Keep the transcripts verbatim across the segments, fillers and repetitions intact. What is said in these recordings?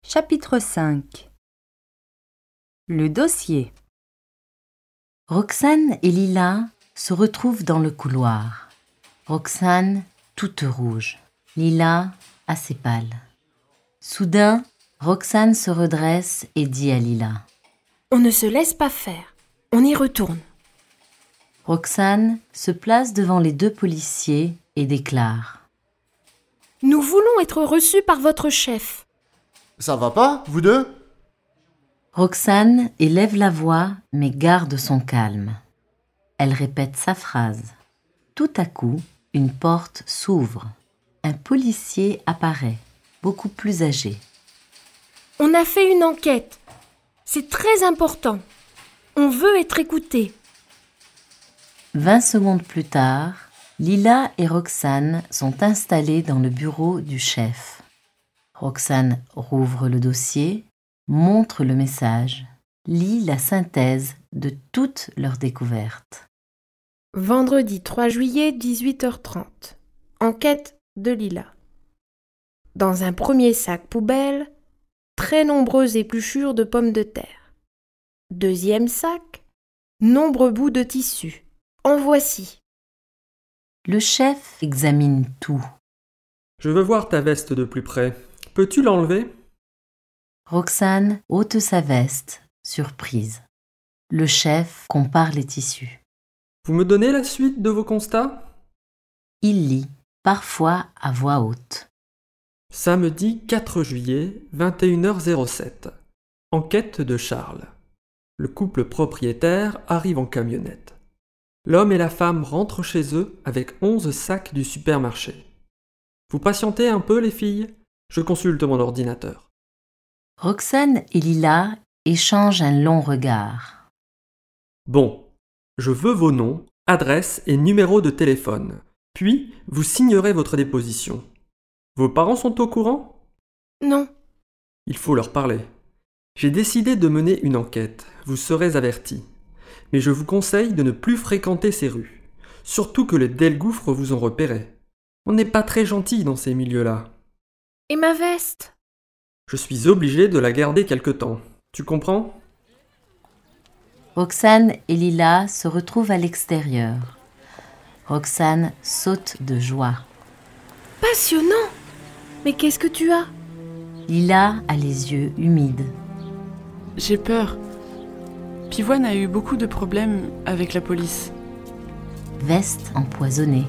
Chapitre cinq. Le dossier. Roxane et Lila se retrouvent dans le couloir. Roxane, toute rouge. Lila, assez pâle. Soudain, Roxane se redresse et dit à Lila : « On ne se laisse pas faire. On y retourne. » Roxane se place devant les deux policiers et déclare : « Nous voulons être reçus par votre chef. » Ça va pas, vous deux ? Roxane élève la voix mais garde son calme. Elle répète sa phrase. Tout à coup, une porte s'ouvre. Un policier apparaît, beaucoup plus âgé. « On a fait une enquête. C'est très important. On veut être écoutés. » Vingt secondes plus tard, Lila et Roxane sont installées dans le bureau du chef. Roxane rouvre le dossier, montre le message, lit la synthèse de toutes leurs découvertes. Vendredi trois juillet, dix-huit heures trente. Enquête de Lila. Dans un premier sac poubelle, très nombreuses épluchures de pommes de terre. Deuxième sac, nombreux bouts de tissu. En voici. Le chef examine tout. Je veux voir ta veste de plus près. Peux-tu l'enlever ? Roxane ôte sa veste, surprise. Le chef compare les tissus. Vous me donnez la suite de vos constats ? Il lit, parfois à voix haute. Samedi quatre juillet, vingt et une heures zéro sept. Enquête de Charles. Le couple propriétaire arrive en camionnette. L'homme et la femme rentrent chez eux avec onze sacs du supermarché. Vous patientez un peu, les filles ? Je consulte mon ordinateur. Roxane et Lila échangent un long regard. Bon, je veux vos noms, adresses et numéros de téléphone. Puis, vous signerez votre déposition. Vos parents sont au courant ? Non. Il faut leur parler. J'ai décidé de mener une enquête. Vous serez avertis. Mais je vous conseille de ne plus fréquenter ces rues. Surtout que les Delgouffres vous ont repéré. On n'est pas très gentil dans ces milieux-là. Et ma veste ? Je suis obligé de la garder quelque temps. Tu comprends ? Roxane et Lila se retrouvent à l'extérieur. Roxane saute de joie. Passionnant ! Mais qu'est-ce que tu as ? Lila a les yeux humides. J'ai peur. Pivoine a eu beaucoup de problèmes avec la police. Veste empoisonnée.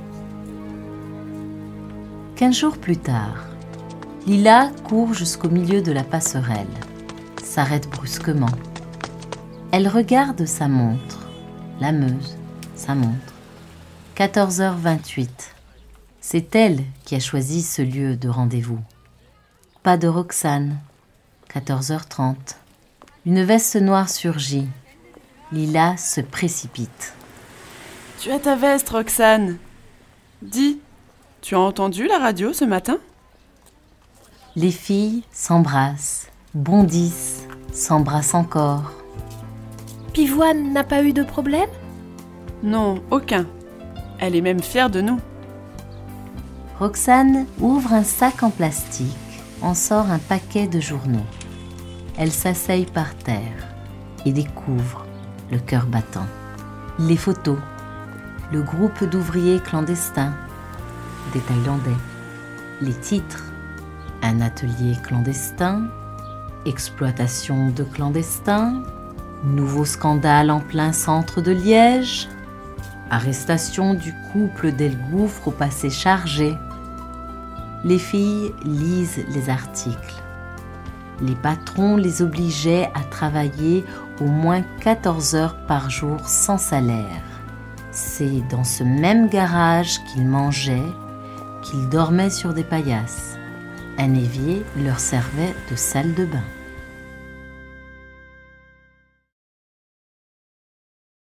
Quinze jours plus tard, Lila court jusqu'au milieu de la passerelle, s'arrête brusquement. Elle regarde sa montre, la Meuse, sa montre. quatorze heures vingt-huit. C'est elle qui a choisi ce lieu de rendez-vous. Pas de Roxane. quatorze heures trente. Une veste noire surgit. Lila se précipite. Tu as ta veste, Roxane. Dis, tu as entendu la radio ce matin ? Les filles s'embrassent, bondissent, s'embrassent encore. Pivoine n'a pas eu de problème ? Non, aucun. Elle est même fière de nous. Roxane ouvre un sac en plastique, en sort un paquet de journaux. Elle s'asseye par terre et découvre, le cœur battant, les photos, le groupe d'ouvriers clandestins, des Thaïlandais, les titres, un atelier clandestin, exploitation de clandestins, nouveau scandale en plein centre de Liège, arrestation du couple Delgouffre au passé chargé. Les filles lisent les articles. Les patrons les obligeaient à travailler au moins quatorze heures par jour sans salaire. C'est dans ce même garage qu'ils mangeaient, qu'ils dormaient sur des paillasses. Un évier leur servait de salle de bain.